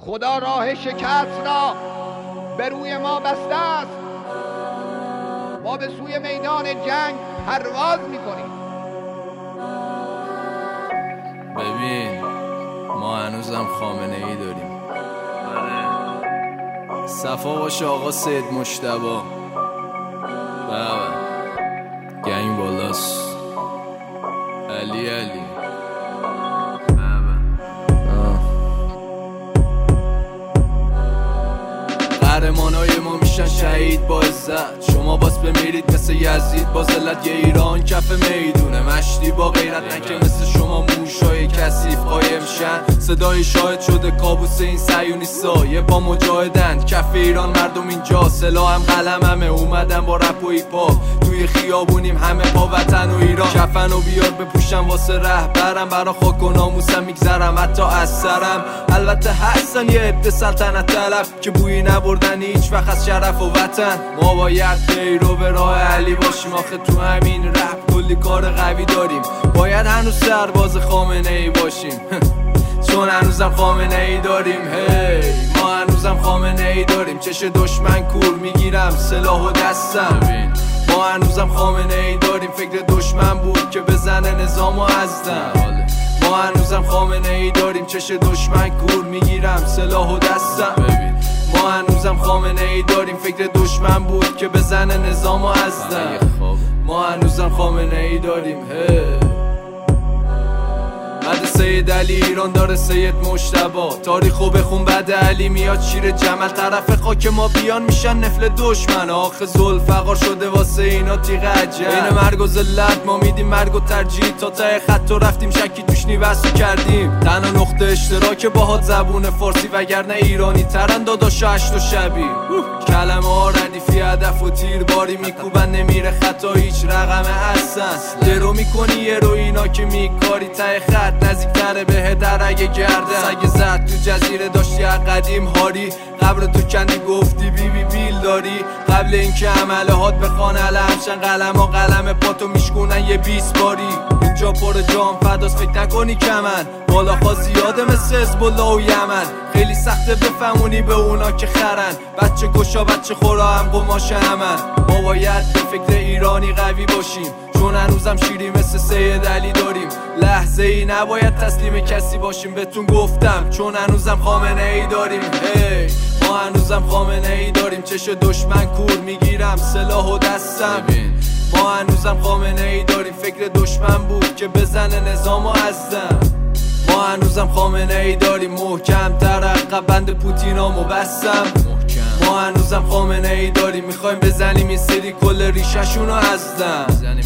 خدا راه شکست را به روی ما بسته است. ما به سوی میدان جنگ پرواز میکنیم. ببین ما هنوزم خامنه ای داریم. صفا باشه آقا سید مجتبی. گنگ بالاست. علی قهرمانای ما میشن شهید با عزت. شما باز بمیرید مثل یزید با ذلت. یه ایران کف میدونه مشتی با غیرت، نه که مثل شما موشای کثیف قایم شن. صدای شاهد شده کابوس این صهیونیستا. یه با مجاهدن کف ایران مردم اینجا. سلاحم قلممه اومدم با رپ و ایپا. توی خیابونیم همه با وطن و ایران. کفنو بیار بپوشم واسه رهبرم. برا خاک و ناموسم میگذرم حتی از سرم. البته هستن یه عده سلطنت طلب که بویی نبردن هیچ وقت از شرف و وطن. ما باید پیرو به راه علی باشیم. آخه تو همین رپ کلی کار قوی داریم. باید هنوز سرباز خامنه ای باشیم چون هنوزم خامنه ای داریم. هی ما هنوزم خامنه ای داریم. چش دشمن کور میگیرم سلاح و دستم. ما هنوزم خامنه ای داریم. فکر دشمن بود که بزنه نظام و ازدم. ما هنوزم خامنه ای داریم. چش دشمن کور میگیرم سلاح و دستم. ما هنوزم خامنه ای داریم. فکر دشمن بود که بزنه نظام و ازدم. ما هنوزم خامنه ای داریم. بعد سید علی ایران داره سید مجتبی. تاریخو بخون بعد علی میاد شیر جمل. طرف خاک ما بیان میشن نفل دشمن. آخه ذوالفقار شده واسه اینا تیغ اجل. این مرگ و ذلت ما میدیم مرگ و ترجیح. تا ته خط و رفتیم شکی توش نیوسو کردیم. تنها نقطه اشتراک باهات زبون فارسی، وگرنه ایرانی ترن داداش هشت و شبی. کلمه ها ردیفی هدف و تیرباری میکوبن. نمیره خطا هیچ رقم هستن. درو میکنی یه رو اینا که میکاری ته خط نزدیکتره به درگه گرده. سگ زد تو جزیره داشتی از قدیم هاری. قبر تو کندی گفتی بیل داری. قبل اینکه عملهات بخوان علمشن قلم ها قلم پاتو میشکونن یه 20 باری. اینجا پر جام فداست فکر نکنی کمن. بالاخوا زیاده مثل حزب الله و یمن. خیلی سخته بفهمونی به اونا که خرن. بچه گشا بچه خورا هم قماش همن. ما باید به فکر ایرانی قوی باشیم چون هنوزم شیری مثل سید علی داریم. لحظه ای نباید تسلیم کسی باشیم بهتون گفتم چون هنوزم خامنه ای داریم. هی ما هنوزم خامنه ای داریم. چش دشمن کور میگیرم سلاح و دستم. ما هنوزم خامنه ای داریم. فکر دشمن بود که بزنه نظام و ازدم. ما هنوزم خامنه ای داریم. محکم تر عقب بند پوتینامو بستم. ما هنوزم خامنه ای داریم. میخوایم بزنیم این سری کل ریششونو ازدم.